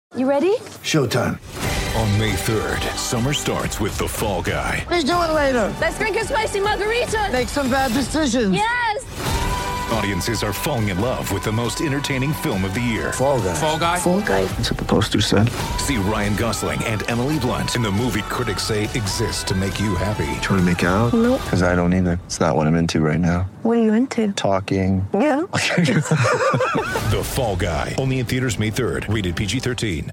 You ready? Showtime. On May 3rd, summer starts with The Fall Guy. Let's do it later. Let's drink a spicy margarita. Make some bad decisions. Yes! Audiences are falling in love with the most entertaining film of the year. Fall Guy. Fall Guy? Fall Guy. That's what the poster said. See Ryan Gosling and Emily Blunt in the movie critics say exists to make you happy. Trying to make it out? Nope. Because I don't either. It's not what I'm into right now. What are you into? Talking. Yeah. The Fall Guy. Only in theaters May 3rd. Rated PG-13.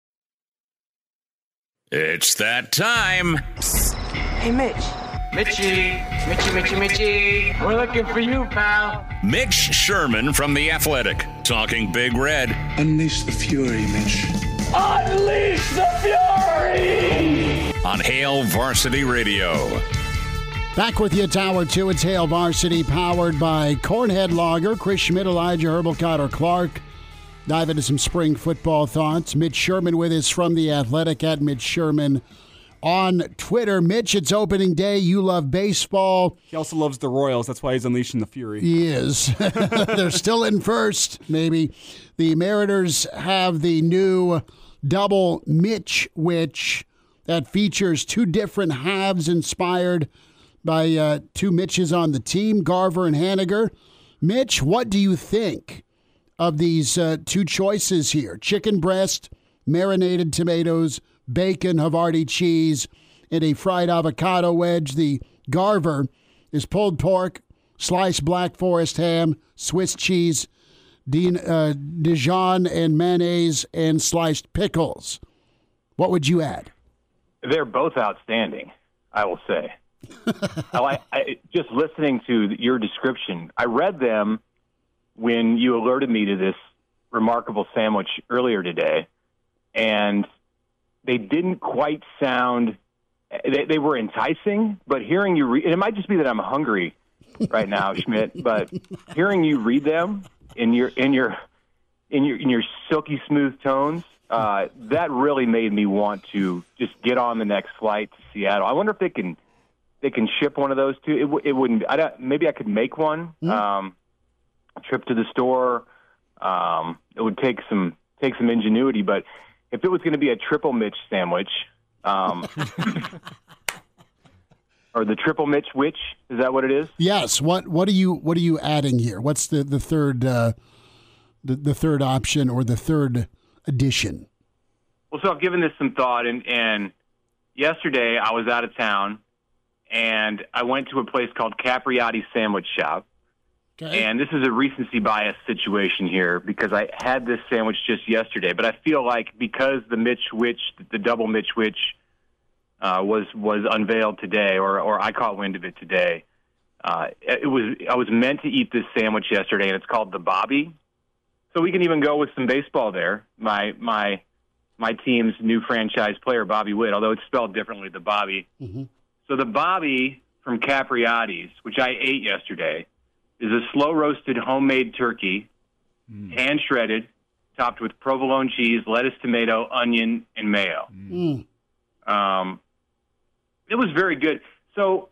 It's that time. Hey, Mitch. Mitchie. We're looking for you, pal. Mitch Sherman from The Athletic, talking Big Red. Unleash the fury, Mitch. Unleash the fury! On Hail Varsity Radio. Back with you, Tower 2. It's Hail Varsity, powered by Cornhead Lager. Chris Schmidt, Elijah Herbal, Cotter Clark. Dive into some spring football thoughts. Mitch Sherman with us from The Athletic at Mitch Sherman on Twitter. Mitch, it's opening day. You love baseball. He also loves the Royals. That's why he's unleashing the fury. He is. They're still in first, maybe. The Mariners have the new double Mitch Witch that features two different halves inspired by two Mitches on the team, Garver and Haniger. Mitch, what do you think of these two choices here? Chicken breast, marinated tomatoes, bacon, Havarti cheese, and a fried avocado wedge. The Garver is pulled pork, sliced Black Forest ham, Swiss cheese, Dijon and mayonnaise, and sliced pickles. What would you add? They're both outstanding, I will say. Just listening to your description, I read them when you alerted me to this remarkable sandwich earlier today, and they didn't quite sound they were enticing, but hearing you read, and it might just be that I'm hungry right now, Schmidt, but hearing you read them in your silky smooth tones, that really made me want to just get on the next flight to Seattle. I wonder if they can ship one of those too. It wouldn't. Maybe I could make one. A trip to the store. It would take some ingenuity, but if it was going to be a triple Mitch sandwich, or the triple Mitch witch, is that what it is? Yes. What are you adding here? What's the third the third option or the third addition? Well, so I've given this some thought, and yesterday I was out of town, and I went to a place called Capriati Sandwich Shop. Okay. And this is a recency bias situation here because I had this sandwich just yesterday, but I feel like because the double Mitch Witch was unveiled today, or I caught wind of it today, I was meant to eat this sandwich yesterday, and it's called the Bobby. So we can even go with some baseball there. My team's new franchise player, Bobby Witt, although it's spelled differently, the Bobby. Mm-hmm. So the Bobby from Capriati's, which I ate yesterday, is a slow-roasted homemade turkey, hand-shredded, topped with provolone cheese, lettuce, tomato, onion, and mayo. It was very good. So,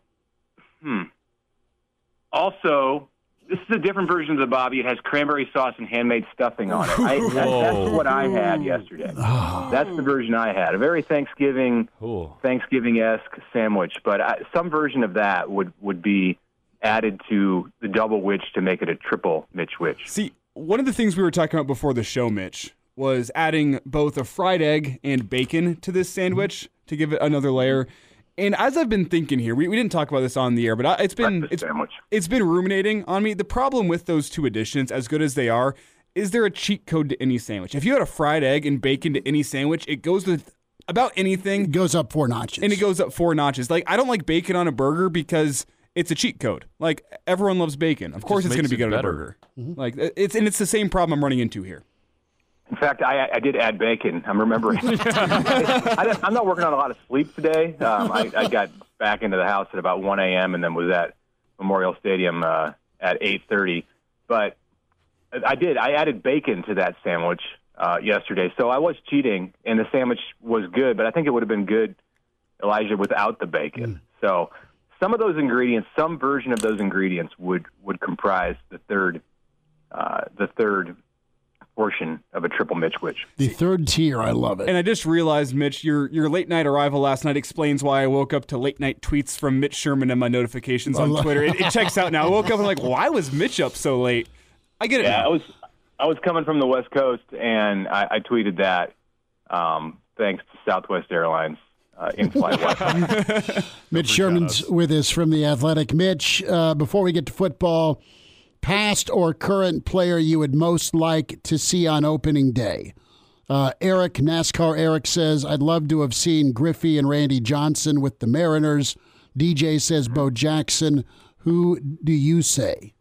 also, this is a different version of the Bobby. It has cranberry sauce and handmade stuffing on it. That's what I had yesterday. That's the version I had. A very Thanksgiving-esque sandwich. But some version of that would be added to the double witch to make it a triple Mitch Witch. See, one of the things we were talking about before the show, Mitch, was adding both a fried egg and bacon to this sandwich to give it another layer. And as I've been thinking here, we didn't talk about this on the air, but it's been ruminating on me. The problem with those two additions, as good as they are, is there a cheat code to any sandwich? If you had a fried egg and bacon to any sandwich, it goes with about anything. It goes up 4 notches. And it goes up 4 notches. Like, I don't like bacon on a burger because it's a cheat code. Like, everyone loves bacon. Of course it's going to be good on a burger. Mm-hmm. Like, it's the same problem I'm running into here. In fact, I did add bacon. I'm remembering. I'm not working on a lot of sleep today. I got back into the house at about 1 a.m. and then was at Memorial Stadium at 8:30. But I added bacon to that sandwich yesterday. So I was cheating, and the sandwich was good. But I think it would have been good, Elijah, without the bacon. So some of those ingredients, some version of those ingredients would comprise the third portion of a triple Mitch Witch. The third tier, I love it. And I just realized, Mitch, your late night arrival last night explains why I woke up to late night tweets from Mitch Sherman in my notifications on Twitter. It checks out now. I woke up and I'm like, why was Mitch up so late? I get it. Yeah, I was coming from the West Coast, and I tweeted that thanks to Southwest Airlines in-flight Wi-Fi. Mitch Sherman's with us from The Athletic. Mitch, before we get to football, past or current player you would most like to see on opening day? Eric, NASCAR Eric says, I'd love to have seen Griffey and Randy Johnson with the Mariners. DJ says Bo Jackson. Who do you say?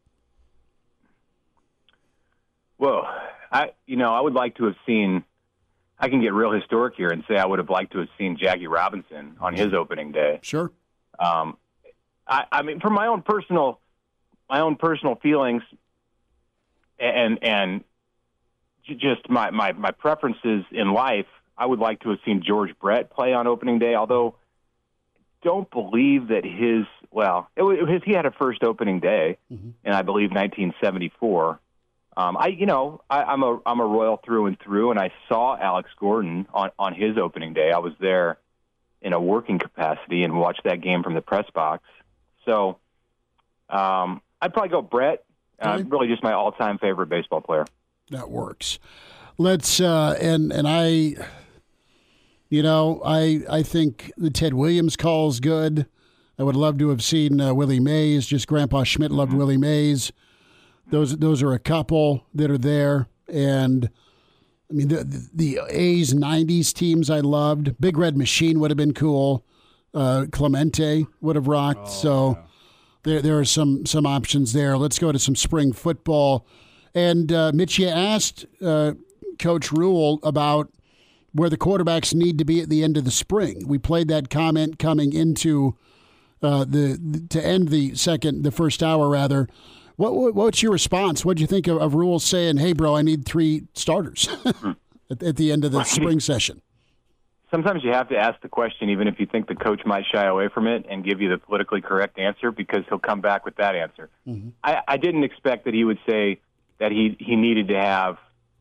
Well, I would like to have seen, I can get real historic here and say I would have liked to have seen Jackie Robinson on his opening day. Sure. I mean, from my own personal feelings and just my preferences in life, I would like to have seen George Brett play on opening day, although don't believe that he had a first opening day in, I believe, 1974. I'm a Royal through and through, and I saw Alex Gordon on his opening day. I was there in a working capacity and watched that game from the press box. So I'd probably go Brett. Really just my all-time favorite baseball player. That works. Let's and I think the Ted Williams call is good. I would love to have seen Willie Mays. Just Grandpa Schmidt loved Willie Mays. Those are a couple that are there. And, I mean, the A's 90s teams I loved. Big Red Machine would have been cool. Clemente would have rocked. There are some options there. Let's go to some spring football. And, Mitch, you asked Coach Rule about where the quarterbacks need to be at the end of the spring. We played that comment coming into to end the first hour, rather. What's your response? What do you think of Rule saying, hey, bro, I need 3 starters at the end of the spring session? Sometimes you have to ask the question, even if you think the coach might shy away from it and give you the politically correct answer, because he'll come back with that answer. Mm-hmm. I didn't expect that he would say that he needed to have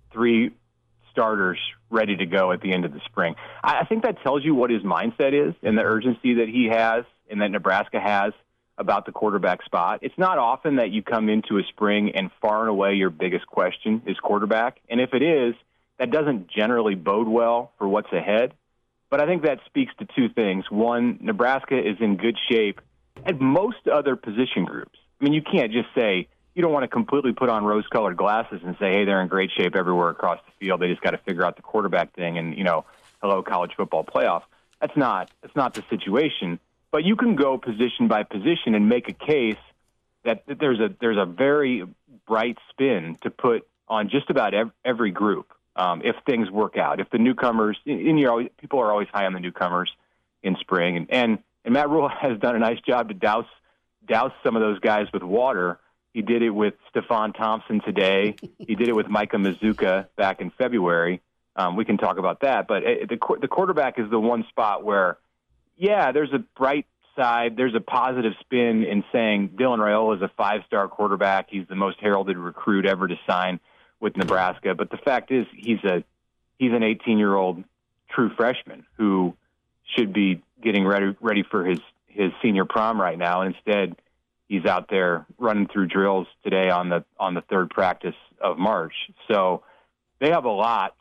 3 starters ready to go at the end of the spring. I think that tells you what his mindset is and the urgency that he has and that Nebraska has about the quarterback spot. It's not often that you come into a spring and far and away your biggest question is quarterback. And if it is, that doesn't generally bode well for what's ahead. But I think that speaks to 2 things. One, Nebraska is in good shape at most other position groups. I mean, you can't just say, you don't want to completely put on rose-colored glasses and say, hey, they're in great shape everywhere across the field. They just got to figure out the quarterback thing and, hello, college football playoff. That's not the situation. But you can go position by position and make a case that there's a very bright spin to put on just about every group if things work out. If the newcomers, people are always high on the newcomers in spring, and Matt Rule has done a nice job to douse some of those guys with water. He did it with Stephon Thompson today. He did it with Micah Mazuka back in February. We can talk about that, but the quarterback is the one spot where, yeah, there's a bright side. There's a positive spin in saying Dylan Raiola is a 5-star quarterback. He's the most heralded recruit ever to sign with Nebraska. But the fact is, he's an 18-year-old true freshman who should be getting ready for his senior prom right now. And instead, he's out there running through drills today on the 3rd practice of March. So they have a lot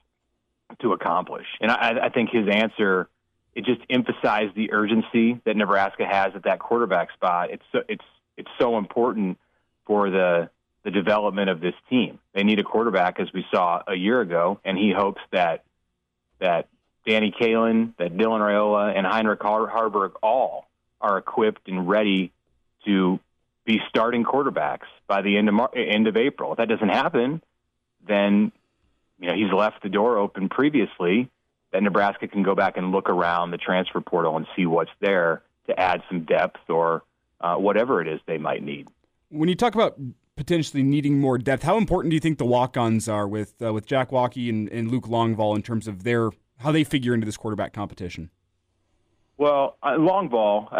to accomplish. And I think his answer, it just emphasized the urgency that Nebraska has at that quarterback spot. It's so important for the development of this team. They need a quarterback, as we saw a year ago, and he hopes that Danny Kaelin, that Dylan Raiola, and Heinrich Haarberg all are equipped and ready to be starting quarterbacks by the end of April. If that doesn't happen, then he's left the door open previously that Nebraska can go back and look around the transfer portal and see what's there to add some depth or whatever it is they might need. When you talk about potentially needing more depth, how important do you think the walk-ons are with Jack Waukee and Luke Longvall in terms of how they figure into this quarterback competition? Well, Longvall,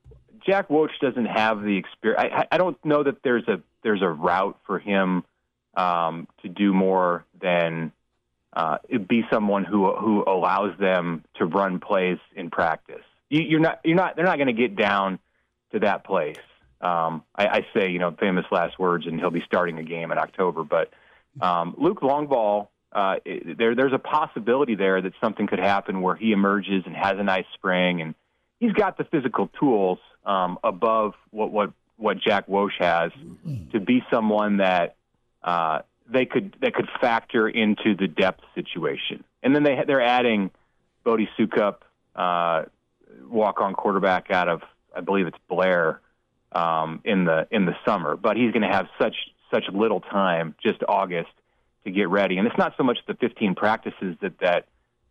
Jack Woach doesn't have the experience. I don't know that there's a route for him to do more than be someone who allows them to run plays in practice. They're not going to get down to that place. I say, famous last words, and he'll be starting a game in October. But Luke Longball, there's a possibility there that something could happen where he emerges and has a nice spring, and he's got the physical tools above what Jack Wosh has to be someone that they could factor into the depth situation. And then they're adding Bodie Sukup, walk-on quarterback out of, I believe it's Blair, in the summer. But he's going to have such little time, just August, to get ready. And it's not so much the 15 practices that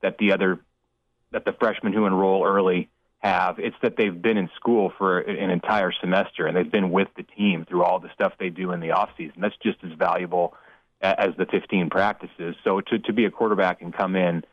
the freshmen who enroll early have. It's that they've been in school for an entire semester, and they've been with the team through all the stuff they do in the offseason. That's just as valuable as the 15 practices. So to be a quarterback and come in,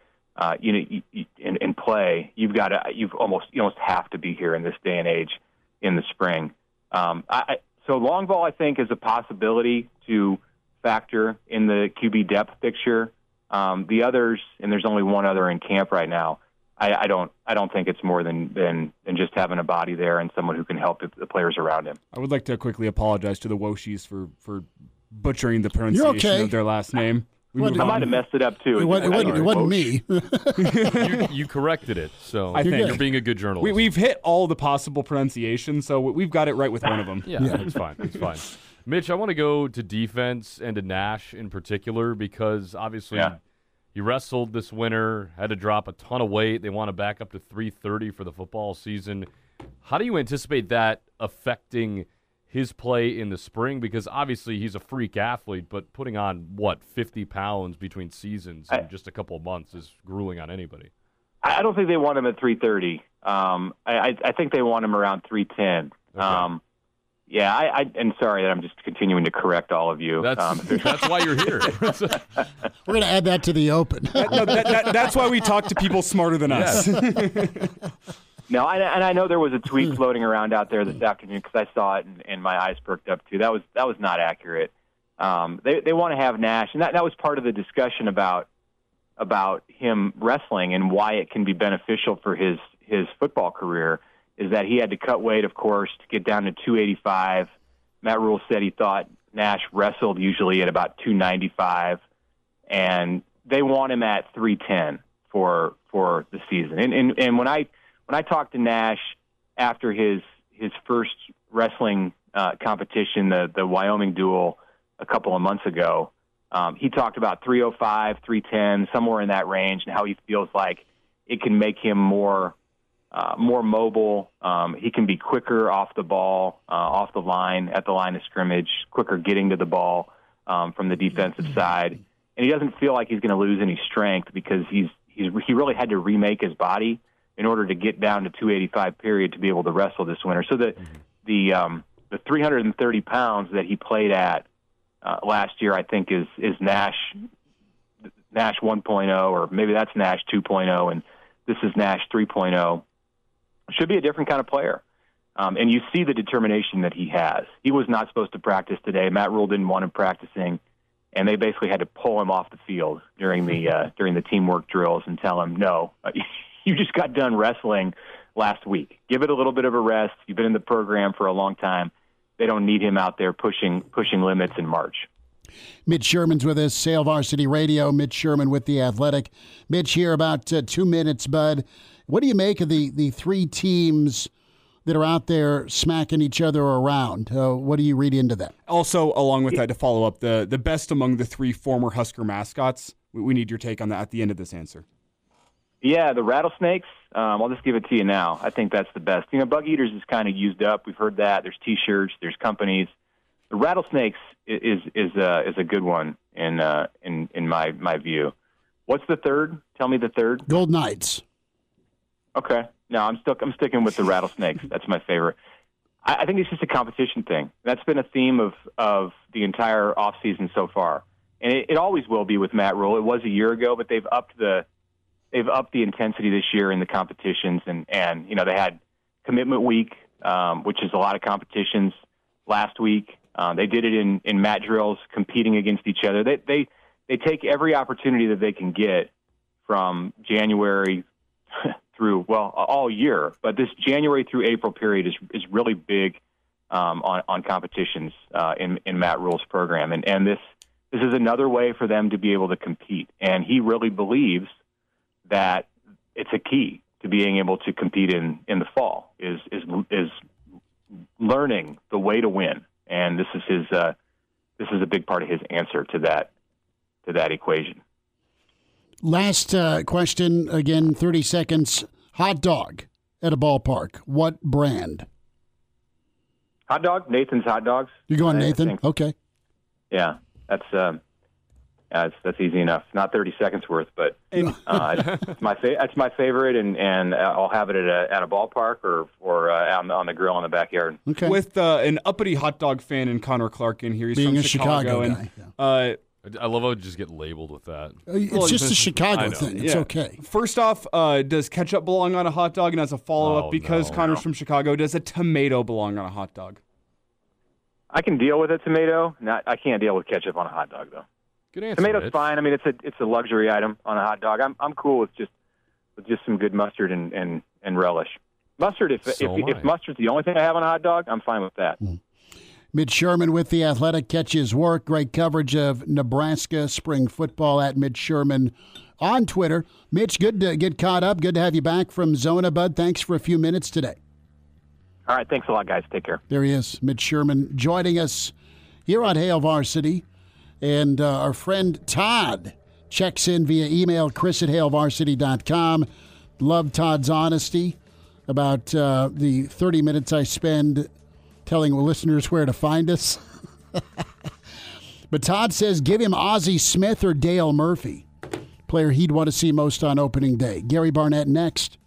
and play, you almost have to be here in this day and age in the spring. So long ball, I think, is a possibility to factor in the QB depth picture. The others, and there's only one other in camp right now, I don't think it's more than just having a body there and someone who can help the players around him. I would like to quickly apologize to the Woshis for butchering the pronunciation of their last name. I might have messed it up too. It wasn't me. you corrected it, so I think you're being a good journalist. We've hit all the possible pronunciations, so we've got it right with one of them. Yeah, it's fine. It's fine. Mitch, I want to go to defense and to Nash in particular because obviously you wrestled this winter, had to drop a ton of weight. They want to back up to 330 for the football season. How do you anticipate that affecting his play in the spring? Because obviously he's a freak athlete, but putting on, 50 pounds between seasons in just a couple of months is grueling on anybody. I don't think they want him at 330. I think they want him around 310. Okay. And sorry that I'm just continuing to correct all of you. That's why you're here. We're going to add that to the open. That's why we talk to people smarter than us. No, and I know there was a tweet floating around out there this afternoon because I saw it and my eyes perked up too. That was not accurate. They want to have Nash, and that was part of the discussion about him wrestling and why it can be beneficial for his football career. Is that he had to cut weight, of course, to get down to 285. Matt Rule said he thought Nash wrestled usually at about 295, and they want him at 310 for the season. And when I talked to Nash after his first wrestling competition, the Wyoming duel a couple of months ago, he talked about 305, 310, somewhere in that range, and how he feels like it can make him more mobile. He can be quicker off the ball, off the line, at the line of scrimmage, quicker getting to the ball from the defensive side. And he doesn't feel like he's going to lose any strength because he really had to remake his body in order to get down to 285 period to be able to wrestle this winter. So the 330 pounds that he played at last year, I think is Nash 1.0, or maybe that's Nash 2.0, and this is Nash 3.0. Should be a different kind of player. And you see the determination that he has. He was not supposed to practice today. Matt Rule didn't want him practicing, and they basically had to pull him off the field during the teamwork drills and tell him, no, you just got done wrestling last week. Give it a little bit of a rest. You've been in the program for a long time. They don't need him out there pushing limits in March. Mitch Sherman's with us, Sail Varsity Radio. Mitch Sherman with The Athletic. Mitch, here about 2 minutes, bud. What do you make of the three teams that are out there smacking each other around? What do you read into that? Also, along with that, to follow up, the best among the three former Husker mascots. We need your take on that at the end of this answer. Yeah, the Rattlesnakes. I'll just give it to you now. I think that's the best. Bug Eaters is kind of used up. We've heard that. There's T-shirts. There's companies. The Rattlesnakes is a good one in my view. What's the third? Tell me the third. Gold Knights. Okay. No, I'm sticking with the Rattlesnakes. That's my favorite. I think it's just a competition thing. That's been a theme of the entire offseason so far, and it always will be with Matt Rule. It was a year ago, but they've upped the intensity this year in the competitions, and they had commitment week, which is a lot of competitions last week. They did it in mat drills, competing against each other. They take every opportunity that they can get from January through, well, all year. But this January through April period is really big on competitions in Matt Rule's program. And this is another way for them to be able to compete. And he really believes that it's a key to being able to compete in the fall is learning the way to win. And this is a big part of his answer to that equation. Last question, again, 30 seconds. Hot dog at a ballpark. What brand? Hot dog, Nathan's Hot Dogs. You're going Nathan? Okay. Yeah, that's easy enough. Not 30 seconds worth, but it's my favorite, and I'll have it at a ballpark or on the grill in the backyard. Okay. With an uppity hot dog fan and Connor Clark in here, he's being from a Chicago and, guy. I love how it just get labeled with that. It's just a Chicago thing. It's okay. First off, does ketchup belong on a hot dog? And as a follow-up, because Connor's from Chicago, does a tomato belong on a hot dog? I can deal with a tomato. I can't deal with ketchup on a hot dog, though. Good answer. Tomato's Mitch. fine. I mean, it's a luxury item on a hot dog. I'm cool with just some good mustard and relish. Mustard, if mustard's the only thing I have on a hot dog, I'm fine with that. Mitch Sherman with The Athletic. Catch his work. Great coverage of Nebraska spring football at Mitch Sherman on Twitter. Mitch, good to get caught up. Good to have you back from Zona, bud. Thanks for a few minutes today. All right. Thanks a lot, guys. Take care. There he is, Mitch Sherman, joining us here on Hail Varsity. And our friend Todd checks in via email, chris@hailvarsity.com. Love Todd's honesty about the 30 minutes I spend telling listeners where to find us. But Todd says, give him Ozzie Smith or Dale Murphy, player he'd want to see most on opening day. Gary Barnett next.